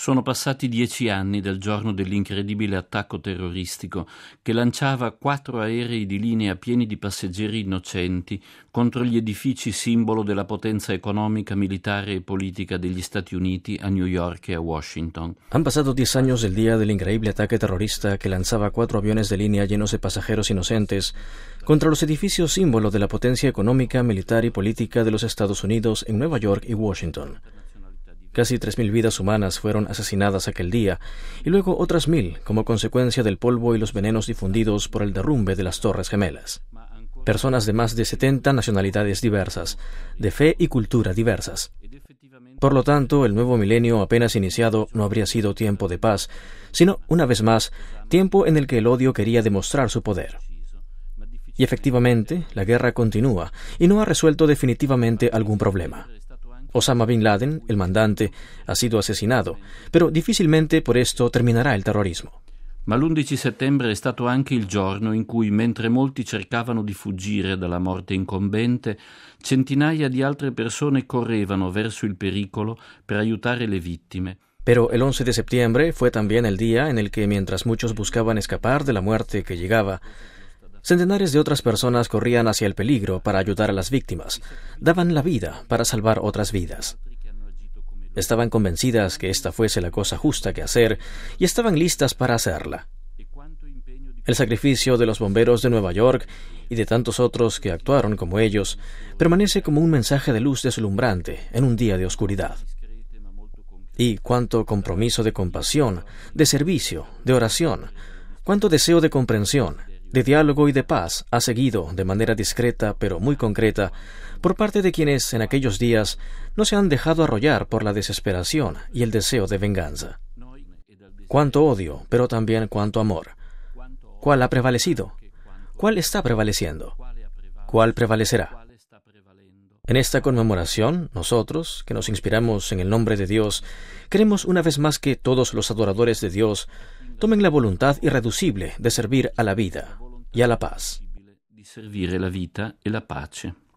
Sono passati 10 anni dal giorno dell'incredibile attacco terroristico che lanciava 4 aerei di linea pieni di passeggeri innocenti contro gli edifici simbolo della potenza económica, militare e política degli Stati Uniti a New York y a Washington. Han pasado 10 años del día del increíble ataque terrorista que lanzaba 4 aviones de línea llenos de pasajeros inocentes contra los edificios símbolo de la potencia económica, militar y política de los Estados Unidos en Nueva York y Washington. Casi 3.000 vidas humanas fueron asesinadas aquel día, y luego otras 1.000 como consecuencia del polvo y los venenos difundidos por el derrumbe de las Torres Gemelas. Personas de más de 70 nacionalidades diversas, de fe y cultura diversas. Por lo tanto, el nuevo milenio apenas iniciado no habría sido tiempo de paz, sino, una vez más, tiempo en el que el odio quería demostrar su poder. Y efectivamente, la guerra continúa y no ha resuelto definitivamente algún problema. Osama Bin Laden, el mandante, ha sido asesinado, però difficilmente por esto terminerà il terrorismo. Ma l'11 settembre è stato anche il giorno in cui, mentre molti cercavano di fuggire dalla morte incombente, centinaia di altre persone correvano verso il pericolo per aiutare le vittime. Pero el 11 de septiembre fue también el día en el que, mientras muchos buscaban escapar de la muerte que llegaba, centenares de otras personas corrían hacia el peligro para ayudar a las víctimas, daban la vida para salvar otras vidas. Estaban convencidas que esta fuese la cosa justa que hacer y estaban listas para hacerla. El sacrificio de los bomberos de Nueva York y de tantos otros que actuaron como ellos permanece como un mensaje de luz deslumbrante en un día de oscuridad. Y cuánto compromiso de compasión, de servicio, de oración, cuánto deseo de comprensión, de diálogo y de paz ha seguido de manera discreta pero muy concreta por parte de quienes en aquellos días no se han dejado arrollar por la desesperación y el deseo de venganza. Cuánto odio, pero también cuánto amor. ¿Cuál ha prevalecido? ¿Cuál está prevaleciendo? ¿Cuál prevalecerá? En esta conmemoración, nosotros, que nos inspiramos en el nombre de Dios, queremos una vez más que todos los adoradores de Dios tomen la voluntad irreducible de servir a la vida y a la paz. Di servire la vita e la pace.